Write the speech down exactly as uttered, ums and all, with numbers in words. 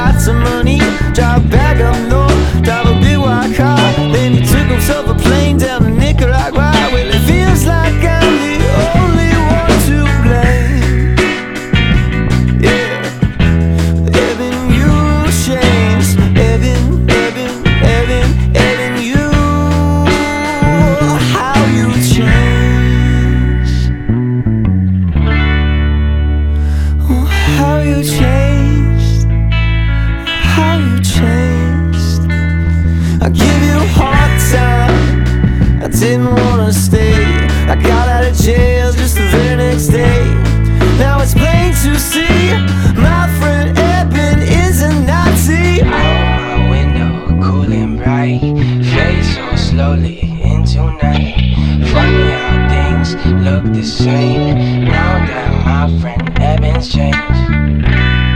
lots of money, drive back up north, drive a big white car. Then he took himself a plane down to Nicaragua. Well, it feels like I'm the only one to blame. Yeah, Evan, you changed. Evan, Evan, Evan, Evan, you, how you changed. Oh, how you changed. How you changed. I give you a hard time, I didn't wanna stay. I got out of jail just the very next day. Now it's plain to see, my friend Eben is a Nazi. Out my window, cool and bright, fade so slowly into night. Funny how things look the same now that my friend Eben's changed.